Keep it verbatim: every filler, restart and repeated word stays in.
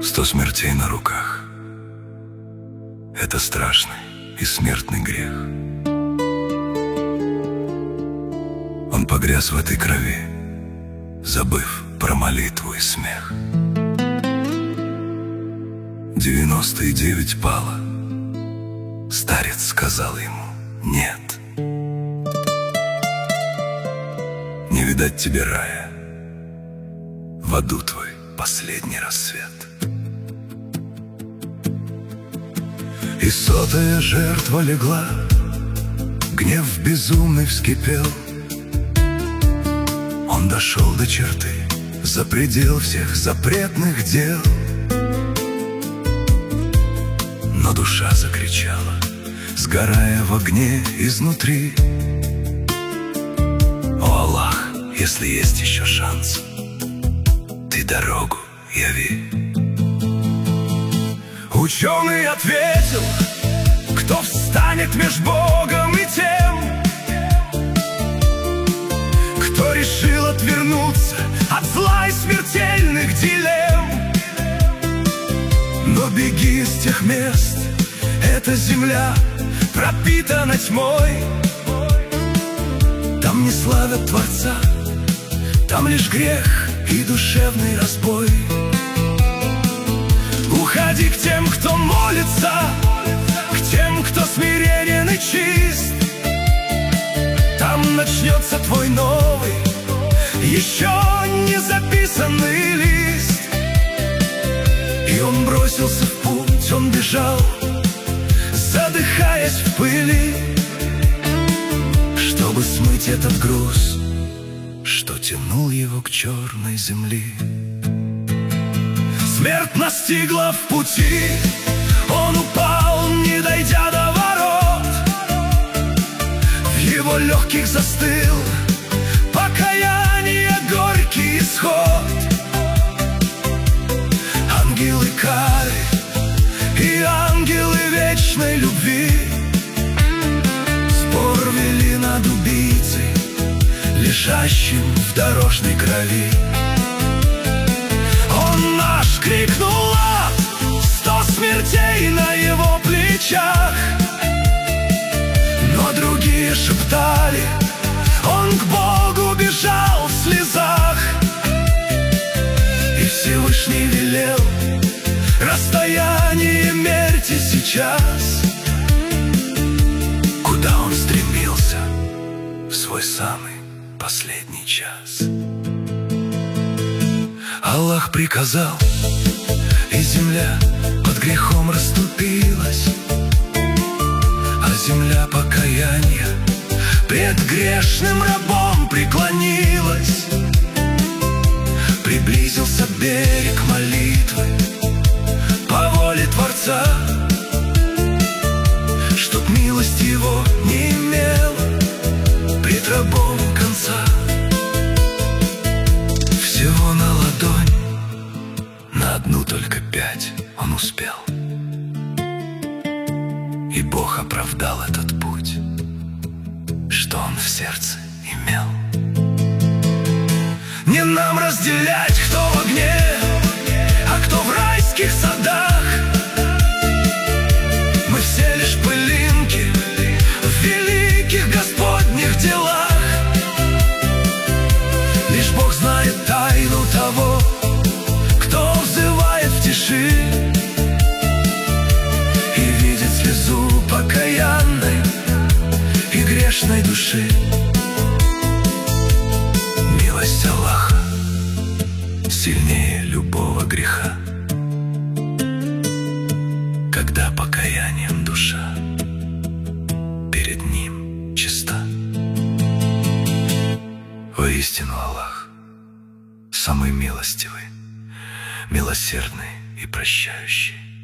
Сто смертей на руках — это страшный и смертный грех. Он погряз в этой крови, забыв про молитву и смех. Девяносто и девять пало. Старец сказал ему: нет. Не видать тебе рая, в аду твой последний рассвет. И сотая жертва легла, гнев безумный вскипел. Он дошел до черты, за предел всех запретных дел. Но душа закричала, сгорая в огне изнутри: о Аллах, если есть еще шанс, ты дорогу яви. Ученый ответил: кто встанет между Богом и тем, кто решил отвернуться от зла и смертельных дилемм. Но беги с тех мест, эта земля пропитана тьмой. Там не славят Творца, там лишь грех и душевный разбой. Уходи к тем, кто молится, к тем, кто смиренен и чист. Там начнется твой новый, еще не записанный лист. И он бросился в путь, он бежал, задыхаясь в пыли, чтобы смыть этот груз, что тянул его к черной земли. Смерть настигла в пути, он упал, не дойдя до ворот. В его легких застыл покаяние, горький исход. Ангелы кары и ангелы вечной любви спор вели над убийцей, лежащим в дорожной крови. Он наш, крикнул ад, сто смертей на его плечах. Но другие шептали: он к Богу бежал в слезах. И Всевышний велел: расстояние мерьте сейчас. Куда он стремился в свой самый последний час? Аллах приказал, и земля под грехом расступилась, а земля покаяния пред грешным рабом преклонилась. Приблизился берег молитвы по воле Творца, чтоб милость его не имела пред рабом конца. Всего на ладонь, на одну только пять он успел, и Бог оправдал этот путь, что он в сердце имел. Не нам разделять, кто в огне, а кто в райских садах. Мы все лишь пылинки в великих Господних делах. Лишь Бог знает тайну того, кто взывает в тиши и видит слезу покаянной и грешной души. Милость Аллаха сильнее любого греха, когда покаянием душа перед Ним чиста. Воистину Аллах самый милостивый, милосердный и прощающий.